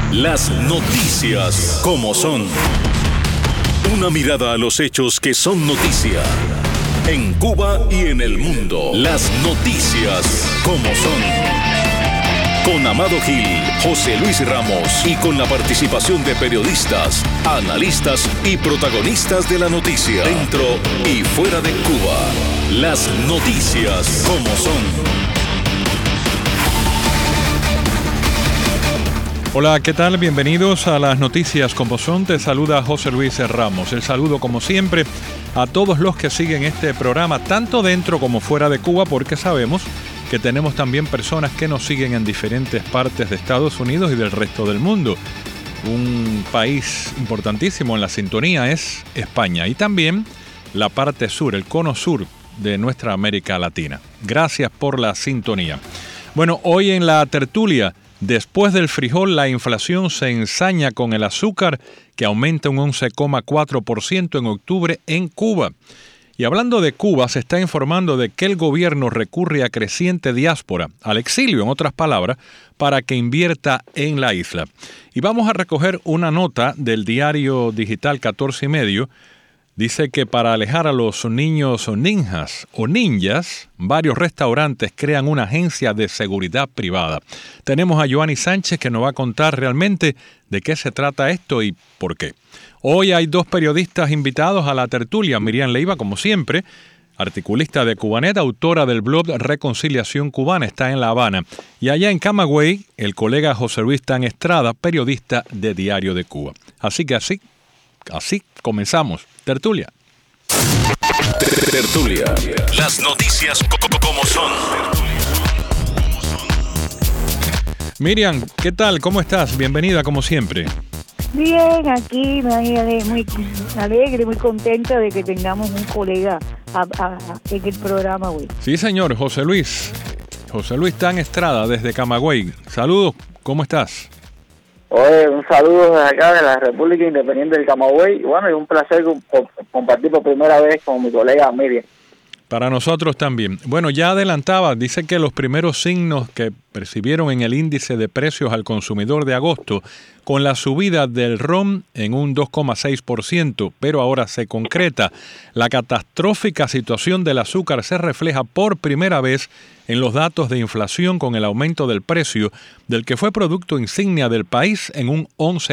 Las noticias como son. Una mirada a los hechos que son noticia. En Cuba y en el mundo. Las noticias como son. Con Amado Gil, José Luis Ramos y con la participación de periodistas, analistas y protagonistas de la noticia. Dentro y fuera de Cuba. Las noticias como son. Hola, ¿qué tal? Bienvenidos a las noticias como son. Te saluda José Luis Ramos. El saludo, como siempre, a todos los que siguen este programa, tanto dentro como fuera de Cuba, porque sabemos que tenemos también personas que nos siguen en diferentes partes de Estados Unidos y del resto del mundo. Un país importantísimo en la sintonía es España y también la parte sur, el cono sur de nuestra América Latina. Gracias por la sintonía. Bueno, hoy en la tertulia, después del frijol, la inflación se ensaña con el azúcar, que aumenta un 11,4% en octubre en Cuba. Y hablando de Cuba, se está informando de que el gobierno recurre a creciente diáspora, al exilio, en otras palabras, para que invierta en la isla. Y vamos a recoger una nota del diario digital 14 y medio. Dice que para alejar a los niños ninjas o ninjas, varios restaurantes crean una agencia de seguridad privada. Tenemos a Joanny Sánchez que nos va a contar realmente de qué se trata esto y por qué. Hoy hay dos periodistas invitados a la tertulia. Miriam Leiva, como siempre, articulista de Cubanet, autora del blog Reconciliación Cubana, está en La Habana. Y allá en Camagüey, el colega José Luis Tan Estrada, periodista de Diario de Cuba. Así comenzamos. Tertulia. Tertulia. Las noticias como son. Miriam, ¿qué tal? ¿Cómo estás? Bienvenida como siempre. Bien, aquí muy alegre, muy contenta de que tengamos un colega en el programa hoy. Sí, señor, José Luis Tan Estrada desde Camagüey. Saludos, ¿cómo estás? Oye, un saludo desde acá de la República Independiente del Camagüey. Bueno, y un placer compartir por primera vez con mi colega Miriam. Para nosotros también. Bueno, ya adelantaba, dice que los primeros signos que percibieron en el índice de precios al consumidor de agosto, con la subida del ron en un 2,6%, pero ahora se concreta. La catastrófica situación del azúcar se refleja por primera vez en los datos de inflación con el aumento del precio del que fue producto insignia del país en un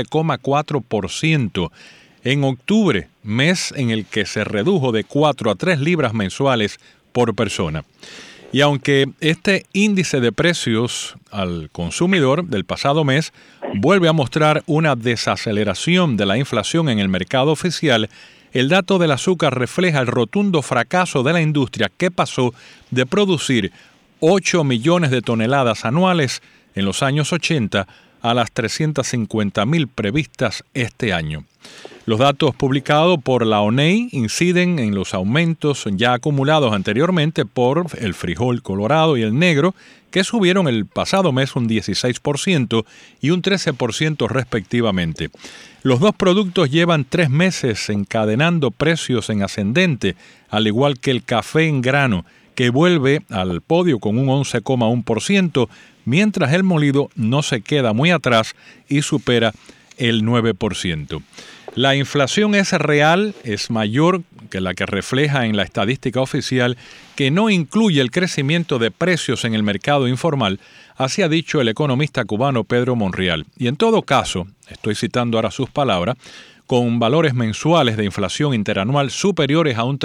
11,4%. En octubre, mes en el que se redujo de 4 a 3 libras mensuales por persona. Y aunque este índice de precios al consumidor del pasado mes vuelve a mostrar una desaceleración de la inflación en el mercado oficial, el dato del azúcar refleja el rotundo fracaso de la industria que pasó de producir 8 millones de toneladas anuales en los años 80 a las 350.000 previstas este año. Los datos publicados por la ONEI inciden en los aumentos ya acumulados anteriormente por el frijol colorado y el negro, que subieron el pasado mes un 16% y un 13% respectivamente. Los dos productos llevan 3 meses encadenando precios en ascendente, al igual que el café en grano, que vuelve al podio con un 11,1%, mientras el molido no se queda muy atrás y supera el 9%. La inflación es real, es mayor que la que refleja en la estadística oficial, que no incluye el crecimiento de precios en el mercado informal, así ha dicho el economista cubano Pedro Monreal. Y en todo caso, estoy citando ahora sus palabras, con valores mensuales de inflación interanual superiores a un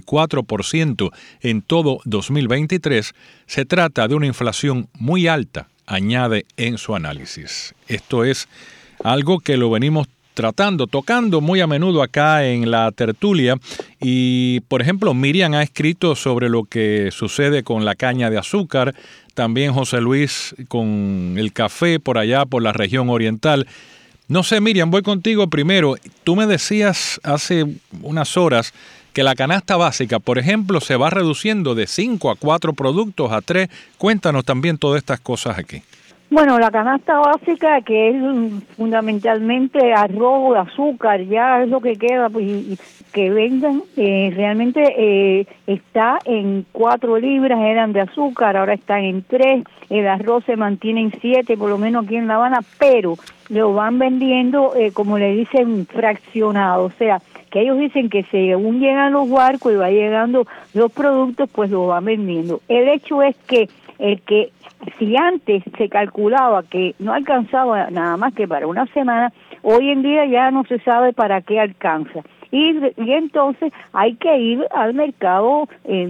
34% en todo 2023, se trata de una inflación muy alta, añade en su análisis. Esto es algo que lo venimos tocando muy a menudo acá en la tertulia y, por ejemplo, Miriam ha escrito sobre lo que sucede con la caña de azúcar, también José Luis con el café por allá, por la región oriental. No sé, Miriam, voy contigo primero. Tú me decías hace unas horas que la canasta básica, por ejemplo, se va reduciendo de 5 a 4 productos a 3. Cuéntanos también todas estas cosas aquí. Bueno, la canasta básica, que es fundamentalmente arroz, azúcar, ya es lo que queda, pues, y que vendan, realmente está en 4 libras, eran de azúcar, ahora están en 3, el arroz se mantiene en 7, por lo menos aquí en La Habana, pero lo van vendiendo, como le dicen, fraccionado, o sea, que ellos dicen que según llegan los barcos y va llegando los productos, pues lo van vendiendo. El hecho es que si antes se calculaba que no alcanzaba nada más que para una semana, hoy en día ya no se sabe para qué alcanza. Y entonces hay que ir al mercado,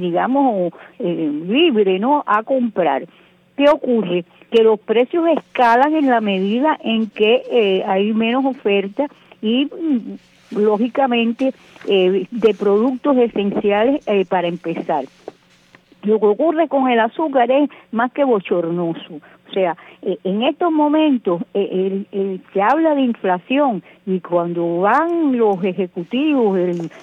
libre, ¿no?, a comprar. ¿Qué ocurre? Que los precios escalan en la medida en que hay menos oferta y, lógicamente, de productos esenciales para empezar. Lo que ocurre con el azúcar es más que bochornoso. O sea, en estos momentos se habla de inflación y cuando van los ejecutivos,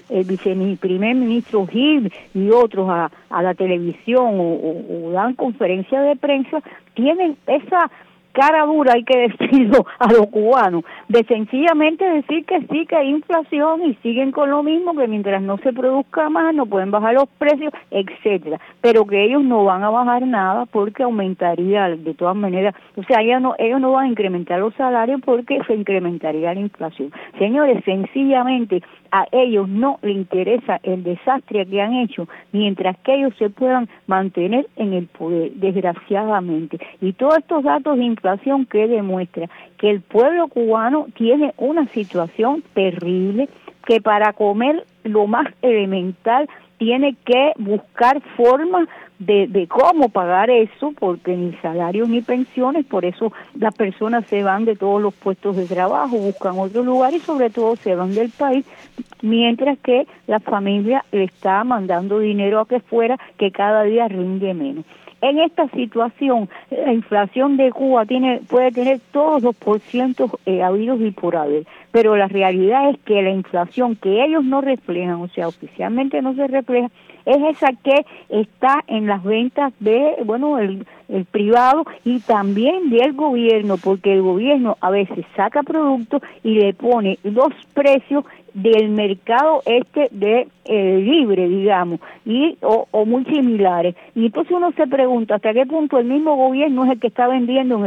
el primer ministro Gil y otros a la televisión o dan conferencias de prensa, tienen esa cara dura, hay que decirlo a los cubanos, de sencillamente decir que sí, que hay inflación y siguen con lo mismo, que mientras no se produzca más no pueden bajar los precios, etcétera, pero que ellos no van a bajar nada porque aumentaría de todas maneras, o sea, ellos no van a incrementar los salarios porque se incrementaría la inflación. Señores, sencillamente a ellos no les interesa el desastre que han hecho mientras que ellos se puedan mantener en el poder, desgraciadamente. Y todos estos datos de inflación que demuestra que el pueblo cubano tiene una situación terrible, que para comer lo más elemental tiene que buscar formas de cómo pagar eso, porque ni salarios ni pensiones, por eso las personas se van de todos los puestos de trabajo, buscan otro lugar y sobre todo se van del país, mientras que la familia le está mandando dinero a que fuera, que cada día rinde menos. En esta situación, la inflación de Cuba puede tener todos los porcientos habidos y por haber, pero la realidad es que la inflación que ellos no reflejan, o sea, oficialmente no se refleja, es esa que está en las ventas de, el privado y también del gobierno, porque el gobierno a veces saca productos y le pone los precios del mercado de libre, digamos, o muy similares. Y entonces uno se pregunta hasta qué punto el mismo gobierno es el que está vendiendo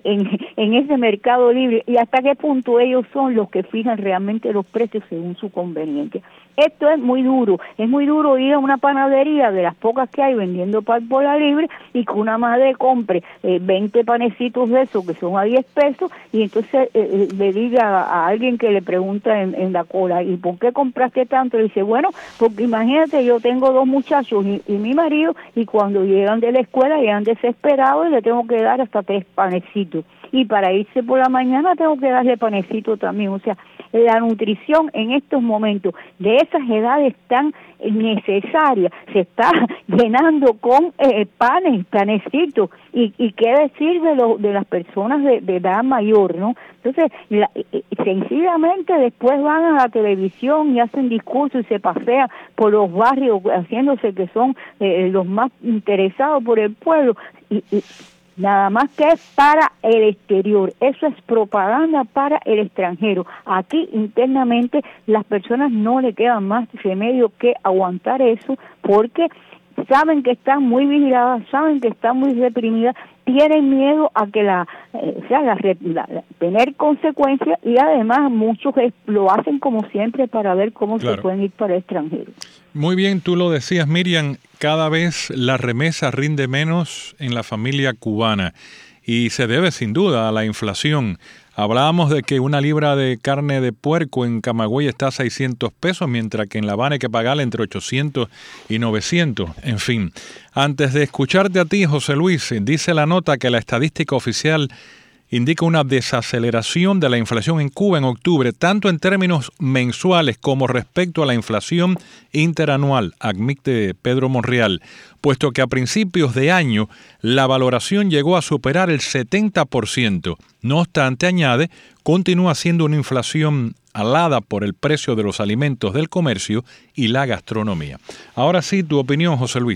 en ese mercado libre y hasta qué punto ellos son los que fijan realmente los precios según su conveniencia. Esto es muy duro ir a una panadería de las pocas que hay vendiendo pan por la libre y que una madre compre 20 panecitos de esos que son a 10 pesos y entonces le diga a alguien que le pregunta en la cola, ¿y por qué compraste tanto? Le dice, bueno, porque imagínate, yo tengo 2 muchachos y mi marido y cuando llegan de la escuela llegan desesperados y le tengo que dar hasta 3 panecitos. Y para irse por la mañana tengo que darle panecito también, o sea, la nutrición en estos momentos de esas edades tan necesarias se está llenando con panecitos y qué decir de las personas de edad mayor, ¿no? Entonces, sencillamente después van a la televisión y hacen discursos y se pasean por los barrios haciéndose que son los más interesados por el pueblo y nada más que es para el exterior, eso es propaganda para el extranjero. Aquí internamente las personas no le quedan más remedio que aguantar eso porque saben que están muy vigiladas, saben que están muy reprimidas, tienen miedo a que tener consecuencias y además muchos lo hacen como siempre para ver cómo se pueden ir para el extranjero. Muy bien, tú lo decías, Miriam, cada vez la remesa rinde menos en la familia cubana y se debe sin duda a la inflación. Hablábamos de que una libra de carne de puerco en Camagüey está a 600 pesos, mientras que en La Habana hay que pagarle entre 800 y 900. En fin, antes de escucharte a ti, José Luis, dice la nota que la estadística oficial indica una desaceleración de la inflación en Cuba en octubre, tanto en términos mensuales como respecto a la inflación interanual, admite Pedro Monreal, puesto que a principios de año la valoración llegó a superar el 70%. No obstante, añade, continúa siendo una inflación alada por el precio de los alimentos del comercio y la gastronomía. Ahora sí, tu opinión, José Luis.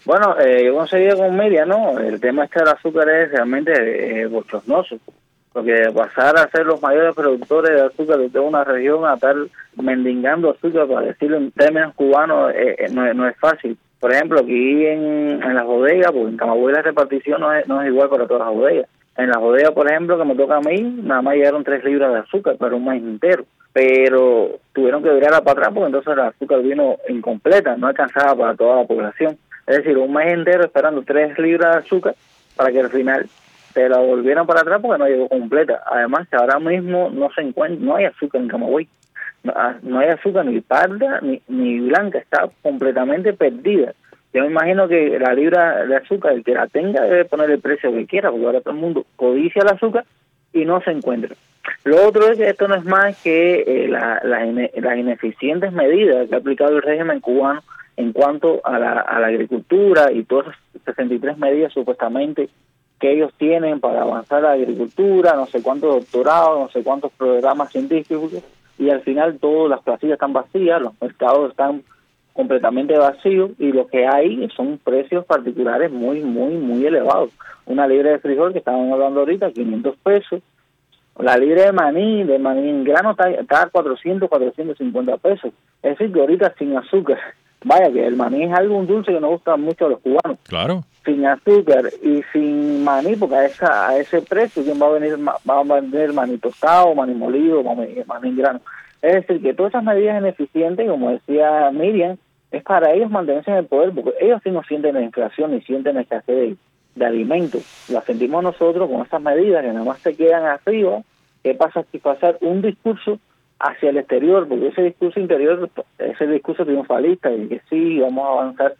Bueno, yo conseguí con Miriam, ¿no? El tema este del azúcar es realmente bochornoso, porque pasar a ser los mayores productores de azúcar de toda una región a estar mendigando azúcar, para decirlo en términos cubanos, no es fácil. Por ejemplo, aquí en las bodegas, pues en Camagüey la repartición no es igual para todas las bodegas. En las bodegas, por ejemplo, que me toca a mí, nada más llegaron 3 libras de azúcar para un mes entero. Pero tuvieron que virarla para atrás porque entonces el azúcar vino incompleta, no alcanzaba para toda la población. Es decir, un mes entero esperando 3 libras de azúcar para que al final se la volvieran para atrás porque no llegó completa. Además, que ahora mismo no hay azúcar en Camagüey. No hay azúcar ni parda ni blanca, está completamente perdida. Yo me imagino que la libra de azúcar, el que la tenga, debe poner el precio que quiera, porque ahora todo el mundo codicia el azúcar y no se encuentra. Lo otro es que esto no es más que las ineficientes medidas que ha aplicado el régimen cubano en cuanto a la agricultura y todas esas 63 medidas supuestamente que ellos tienen para avanzar la agricultura, no sé cuántos doctorados, no sé cuántos programas científicos, y al final todas las plazas están vacías, los mercados están completamente vacíos y lo que hay son precios particulares muy elevados. Una libra de frijol que estaban hablando ahorita, 500 pesos. La libra de maní en grano está a 450 pesos. Es decir, que ahorita sin azúcar, vaya que el maní es algo dulce que nos gusta mucho a los cubanos. Claro. Sin azúcar y sin maní, porque a ese precio, ¿quién va a vender maní tostado, maní molido, maní en grano? Es decir, que todas esas medidas ineficientes, como decía Miriam, es para ellos mantenerse en el poder, porque ellos sí no sienten la inflación ni sienten la escasez de alimentos. La sentimos nosotros con esas medidas que nada más se quedan arriba. ¿Qué pasa si pasar un discurso hacia el exterior? Porque ese discurso interior es el discurso triunfalista, de que sí, vamos a avanzar.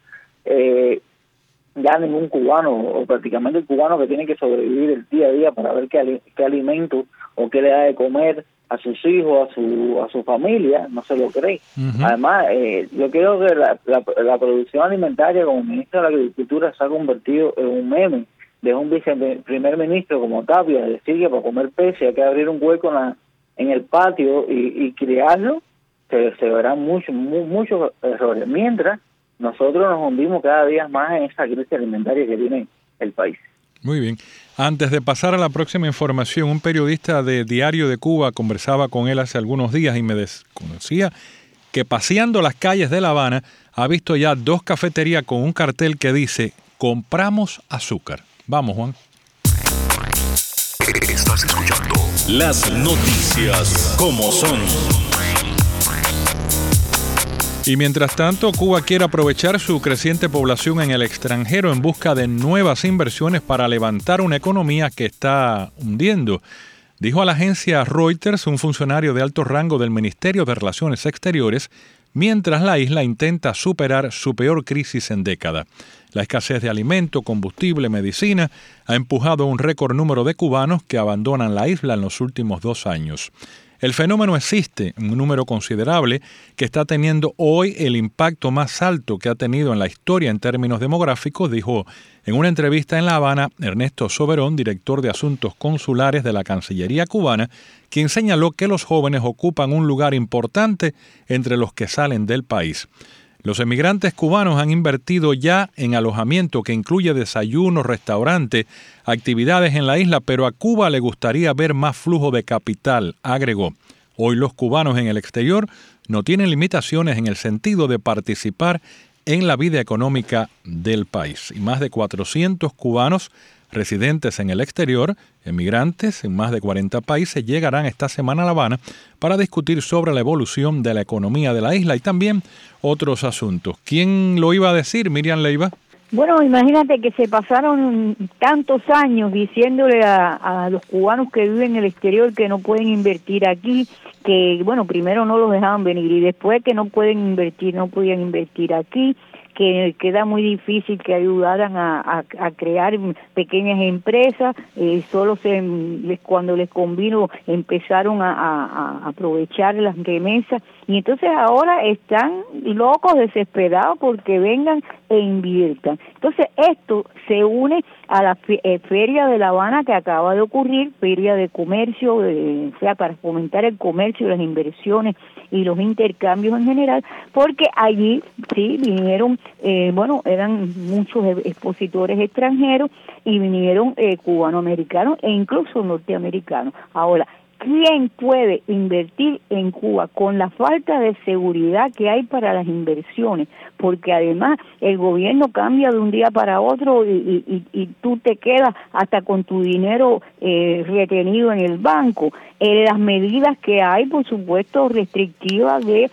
Ya ningún cubano, o prácticamente el cubano que tiene que sobrevivir el día a día para ver qué alimento o qué le da de comer a sus hijos, a su familia, no se lo cree. Uh-huh. Además, yo creo que la producción alimentaria como ministro de la Agricultura se ha convertido en un meme. De un primer ministro como Tapia decir que para comer peces hay que abrir un hueco en el patio y criarlo, se verán muchos errores. Mientras nosotros nos hundimos cada día más en esa crisis alimentaria que tiene el país. Muy bien. Antes de pasar a la próxima información, un periodista de Diario de Cuba conversaba con él hace algunos días y me desconocía que paseando las calles de La Habana ha visto ya 2 cafeterías con un cartel que dice "Compramos azúcar". Vamos, Juan. Estás escuchando las noticias como son. Y mientras tanto, Cuba quiere aprovechar su creciente población en el extranjero en busca de nuevas inversiones para levantar una economía que está hundiendo. Dijo a la agencia Reuters un funcionario de alto rango del Ministerio de Relaciones Exteriores, mientras la isla intenta superar su peor crisis en décadas. La escasez de alimento, combustible, medicina ha empujado a un récord número de cubanos que abandonan la isla en los últimos 2 años. El fenómeno existe en un número considerable que está teniendo hoy el impacto más alto que ha tenido en la historia en términos demográficos, dijo en una entrevista en La Habana Ernesto Soberón, director de Asuntos Consulares de la Cancillería cubana, quien señaló que los jóvenes ocupan un lugar importante entre los que salen del país. Los emigrantes cubanos han invertido ya en alojamiento que incluye desayunos, restaurantes, actividades en la isla, pero a Cuba le gustaría ver más flujo de capital, agregó. Hoy los cubanos en el exterior no tienen limitaciones en el sentido de participar en la vida económica del país. Y más de 400 cubanos residentes en el exterior, emigrantes en más de 40 países, llegarán esta semana a La Habana para discutir sobre la evolución de la economía de la isla y también otros asuntos. ¿Quién lo iba a decir, Miriam Leiva? Bueno, imagínate que se pasaron tantos años diciéndole a los cubanos que viven en el exterior que no pueden invertir aquí, que, bueno, primero no los dejaban venir y después que no podían invertir aquí, que queda muy difícil que ayudaran a crear pequeñas empresas, solo cuando les convino empezaron a aprovechar las remesas, y entonces ahora están locos, desesperados porque vengan e inviertan. Entonces esto se une a la Feria de La Habana que acaba de ocurrir, Feria de Comercio, o sea, para fomentar el comercio, las inversiones y los intercambios en general, porque allí sí vinieron, eran muchos expositores extranjeros y vinieron cubanoamericanos e incluso norteamericanos. Ahora, ¿quién puede invertir en Cuba con la falta de seguridad que hay para las inversiones? Porque además el gobierno cambia de un día para otro y tú te quedas hasta con tu dinero retenido en el banco. Las medidas que hay, por supuesto, restrictivas de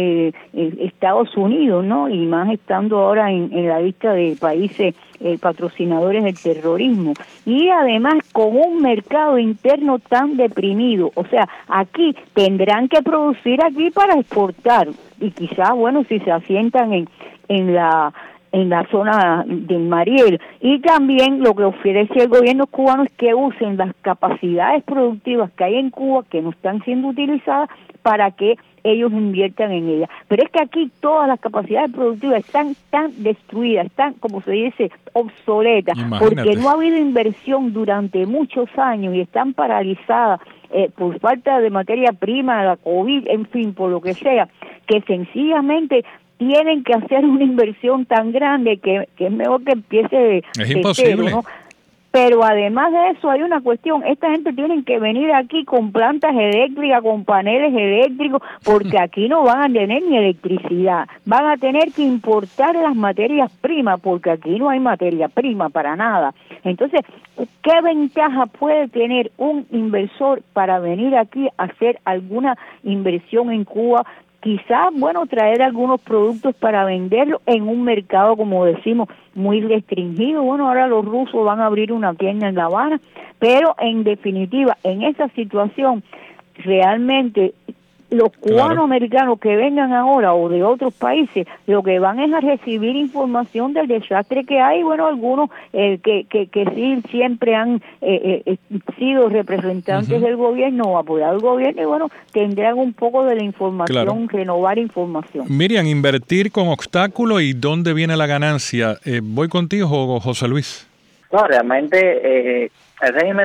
Estados Unidos, ¿no? Y más estando ahora en la lista de países patrocinadores del terrorismo. Y además con un mercado interno tan deprimido. O sea, aquí tendrán que producir aquí para exportar. Y quizás, bueno, si se asientan en la zona del Mariel. Y también lo que ofrece el gobierno cubano es que usen las capacidades productivas que hay en Cuba, que no están siendo utilizadas, para que ellos inviertan en ellas. Pero es que aquí todas las capacidades productivas están tan destruidas, están, como se dice, obsoletas, porque no ha habido inversión durante muchos años y están paralizadas por falta de materia prima, la COVID, en fin, por lo que sea, que sencillamente tienen que hacer una inversión tan grande que es mejor que empiece es imposible, cero, ¿no? Pero además de eso hay una cuestión, esta gente tiene que venir aquí con plantas eléctricas, con paneles eléctricos, porque aquí no van a tener ni electricidad, van a tener que importar las materias primas, porque aquí no hay materia prima para nada. Entonces, ¿qué ventaja puede tener un inversor para venir aquí a hacer alguna inversión en Cuba? Quizás, traer algunos productos para venderlos en un mercado, como decimos, muy restringido. Ahora los rusos van a abrir una tienda en La Habana, pero en definitiva, en esa situación, realmente los cubanoamericanos que vengan ahora o de otros países, lo que van es a recibir información del desastre que hay. Algunos que sí siempre han sido representantes del gobierno o apoyado al gobierno, tendrán un poco de la información, renovar información. Miriam, invertir con obstáculos y ¿dónde viene la ganancia? Voy contigo, José Luis. No, realmente el régimen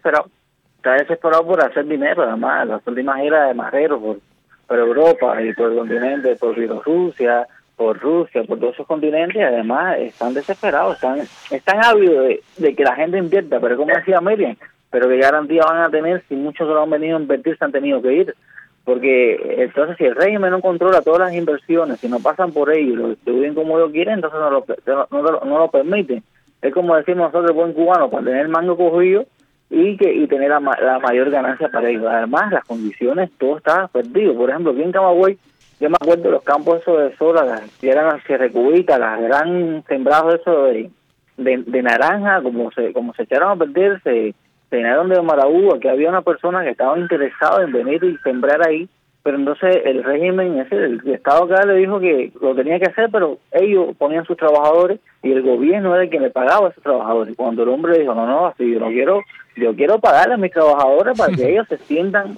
está desesperado por hacer dinero. Además, las últimas giras de Marrero por Europa y por el continente, por Bielorrusia, por Rusia, por todos esos continentes, además están desesperados, están ávidos de que la gente invierta, pero como decía Miriam, pero qué garantía van a tener si muchos que lo han venido a invertir se han tenido que ir, porque entonces si el régimen no controla todas las inversiones, si no pasan por ellos, lo distribuyen como ellos quieren, entonces no lo permiten. Es como decimos nosotros, buen cubano, para tener el mango cogido y tener la mayor ganancia para ellos. Además, las condiciones, todo está perdido. Por ejemplo, aquí en Camagüey, yo me acuerdo de los campos esos de sola, que eran las Recubitas, las gran sembrados esos de naranja, como se echaron a perder, se llenaron de marabú, que había una persona que estaba interesada en venir y sembrar ahí, pero entonces el régimen, el Estado acá le dijo que lo tenía que hacer, pero ellos ponían sus trabajadores y el gobierno era el que le pagaba a esos trabajadores. Cuando el hombre dijo, no, así yo quiero pagarle a mis trabajadores para que ellos se sientan,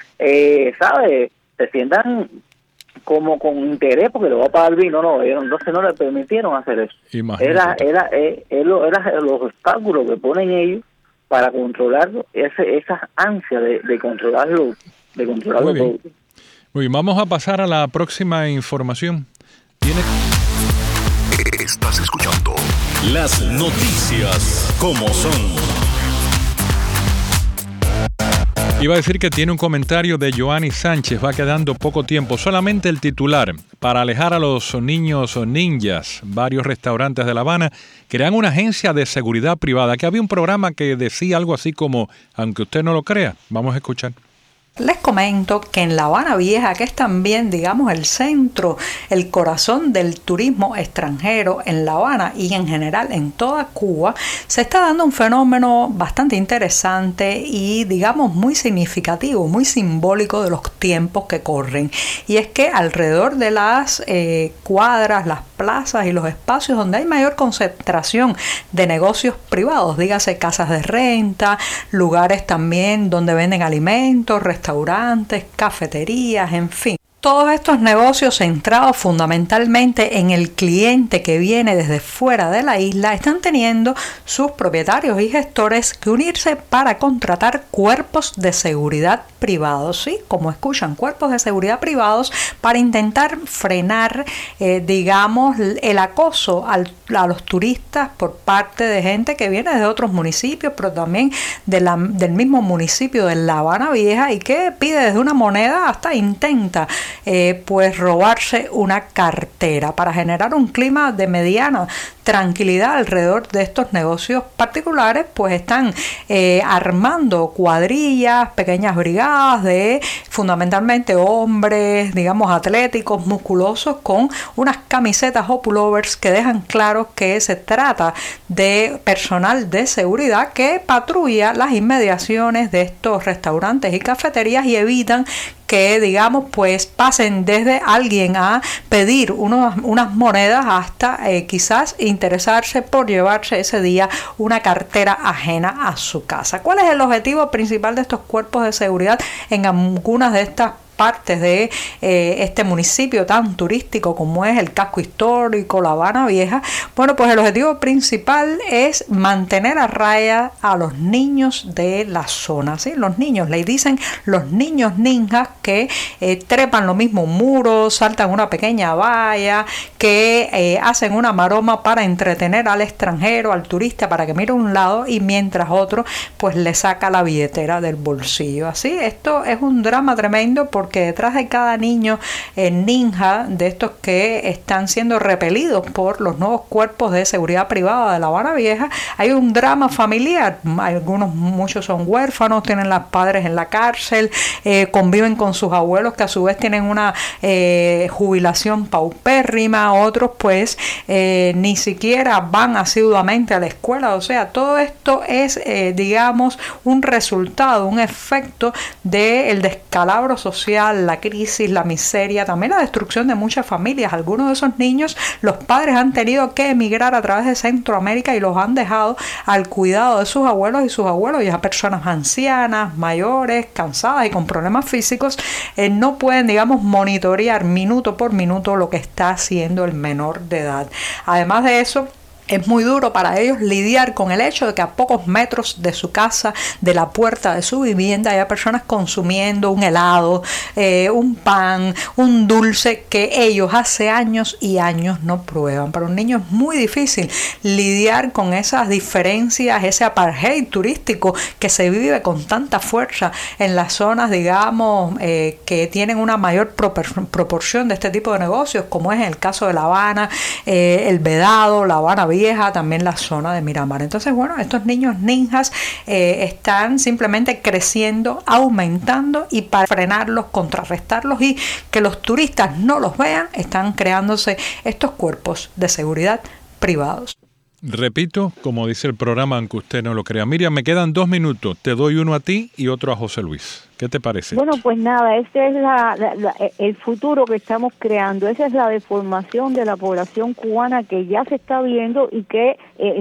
se sientan como con interés porque le va a pagar bien. Entonces no le permitieron hacer eso. Era los obstáculos que ponen ellos para controlarlo, esas ansias de controlarlo todo. Muy bien, vamos a pasar a la próxima información. Estás escuchando las noticias como son. Iba a decir que tiene un comentario de Joanny Sánchez, va quedando poco tiempo, solamente el titular. Para alejar a los niños ninjas, varios restaurantes de La Habana crean una agencia de seguridad privada, que había un programa que decía algo así como, aunque usted no lo crea. Vamos a escuchar. Les comento que en La Habana Vieja, que es también, digamos, el centro, el corazón del turismo extranjero en La Habana y en general en toda Cuba, se está dando un fenómeno bastante interesante y, digamos, muy significativo, muy simbólico de los tiempos que corren. Y es que alrededor de las cuadras, las plazas y los espacios donde hay mayor concentración de negocios privados, dígase casas de renta, lugares también donde venden alimentos, restaurantes, cafeterías, en fin. Todos estos negocios centrados fundamentalmente en el cliente que viene desde fuera de la isla están teniendo sus propietarios y gestores que unirse para contratar cuerpos de seguridad privados, ¿sí? Como escuchan, cuerpos de seguridad privados para intentar frenar, digamos, el acoso a los turistas por parte de gente que viene de otros municipios, pero también del mismo municipio de La Habana Vieja y que pide desde una moneda hasta intenta pues robarse una cartera para generar un clima de mediana tranquilidad alrededor de estos negocios particulares. Pues están armando cuadrillas, pequeñas brigadas de fundamentalmente hombres, digamos, atléticos, musculosos, con unas camisetas o pullovers que dejan claro que se trata de personal de seguridad que patrulla las inmediaciones de estos restaurantes y cafeterías y evitan que, digamos, pues pasen desde alguien a pedir unas monedas hasta quizás interesarse por llevarse ese día una cartera ajena a su casa. ¿Cuál es el objetivo principal de estos cuerpos de seguridad en algunas de estas partes de este municipio tan turístico como es el casco histórico, La Habana Vieja? Bueno, pues el objetivo principal es mantener a raya a los niños de la zona, ¿sí? Los niños, le dicen los niños ninjas, que trepan lo mismo un muro, saltan una pequeña valla, que hacen una maroma para entretener al extranjero, al turista, para que mire un lado y mientras otro pues le saca la billetera del bolsillo. Así, esto es un drama tremendo porque detrás de cada niño ninja de estos que están siendo repelidos por los nuevos cuerpos de seguridad privada de La Habana Vieja hay un drama familiar. Muchos son huérfanos, tienen las padres en la cárcel, conviven con sus abuelos que a su vez tienen una jubilación paupérrima, otros pues ni siquiera van asiduamente a la escuela. O sea, todo esto es digamos un resultado, un efecto del descalabro social, la crisis, la miseria, también la destrucción de muchas familias. Algunos de esos niños, los padres han tenido que emigrar a través de Centroamérica y los han dejado al cuidado de sus abuelos, y sus abuelos, ya personas ancianas, mayores, cansadas y con problemas físicos, no pueden, digamos, monitorear minuto por minuto lo que está haciendo el menor de edad. Además de eso, es muy duro para ellos lidiar con el hecho de que a pocos metros de su casa, de la puerta de su vivienda, haya personas consumiendo un helado, un pan, un dulce que ellos hace años y años no prueban. Para un niño es muy difícil lidiar con esas diferencias, ese apartheid turístico que se vive con tanta fuerza en las zonas, digamos, que tienen una mayor proporción de este tipo de negocios, como es en el caso de La Habana, el Vedado, La Habana Vieja, también la zona de Miramar. Entonces, bueno, estos niños ninjas están simplemente creciendo, aumentando, y para frenarlos, contrarrestarlos y que los turistas no los vean, están creándose estos cuerpos de seguridad privados. Repito, como dice el programa, aunque usted no lo crea. Miriam, me quedan 2 minutos. Te doy uno a ti y otro a José Luis. ¿Qué te parece? Bueno, pues nada, este es el futuro que estamos creando. Esa es la deformación de la población cubana que ya se está viendo y que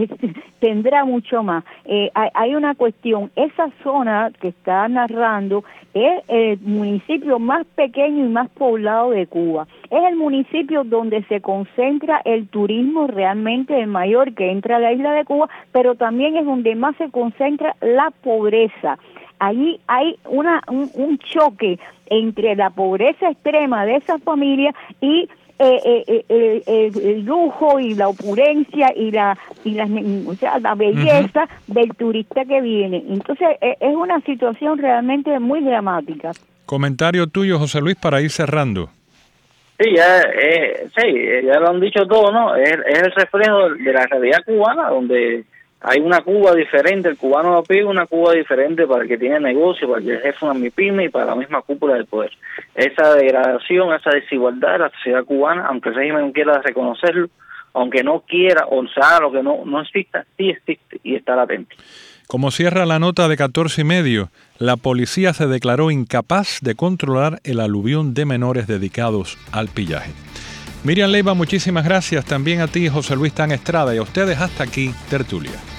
tendrá mucho más. Hay una cuestión. Esa zona que está narrando es el municipio más pequeño y más poblado de Cuba. Es el municipio donde se concentra el turismo realmente el mayor que entra a la isla de Cuba, pero también es donde más se concentra la pobreza. Allí hay un choque entre la pobreza extrema de esa familia y el lujo y la opulencia y la belleza del turista que viene. Entonces es una situación realmente muy dramática. Comentario tuyo, José Luis, para ir cerrando. Sí, ya lo han dicho todo, ¿no? Es el reflejo de la realidad cubana, donde hay una Cuba diferente, el cubano de pie, una Cuba diferente para el que tiene negocio, para el que ejerce una MIPYME y para la misma cúpula del poder. Esa degradación, esa desigualdad de la sociedad cubana, aunque el régimen no quiera reconocerlo, aunque no quiera o sea lo que no exista, sí existe y está latente. Como cierra la nota de 14:30, la policía se declaró incapaz de controlar el aluvión de menores dedicados al pillaje. Miriam Leiva, muchísimas gracias. También a ti, José Luis Tan Estrada, y a ustedes hasta aquí, Tertulia.